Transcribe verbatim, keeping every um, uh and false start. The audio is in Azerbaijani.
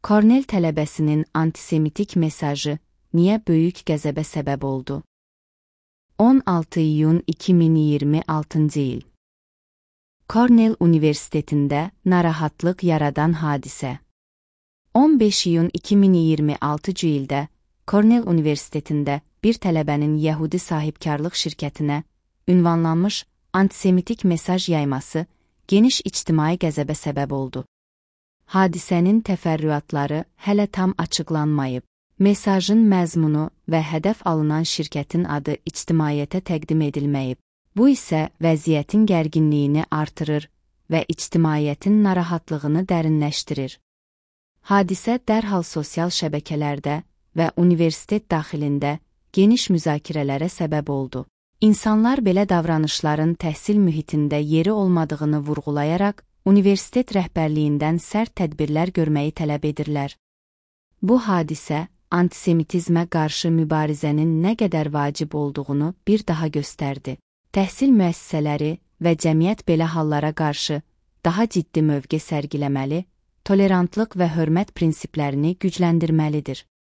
Kornell tələbəsinin antisemitik mesajı niyə böyük qəzəbə səbəb oldu? on altı iyun iki min iyirmi altıncı il. Kornell Universitetində narahatlıq yaradan hadisə. on beş iyun iki min iyirmi altıncı ildə Kornell Universitetində bir tələbənin Yəhudi sahibkarlıq şirkətinə ünvanlanmış antisemitik mesaj yayması geniş ictimai qəzəbə səbəb oldu. Hadisənin təfərrüatları hələ tam açıqlanmayıb. Mesajın məzmunu və hədəf alınan şirkətin adı ictimaiyyətə təqdim edilməyib. Bu isə vəziyyətin gərginliyini artırır və ictimaiyyətin narahatlığını dərinləşdirir. Hadisə dərhal sosial şəbəkələrdə və universitet daxilində geniş müzakirələrə səbəb oldu. İnsanlar belə davranışların təhsil mühitində yeri olmadığını vurğulayaraq, universitet rəhbərliyindən sərt tədbirlər görməyi tələb edirlər. Bu hadisə, antisemitizmə qarşı mübarizənin nə qədər vacib olduğunu bir daha göstərdi. Təhsil müəssisələri və cəmiyyət belə hallara qarşı daha ciddi mövqe sərgiləməli, tolerantlıq və hörmət prinsiplərini gücləndirməlidir.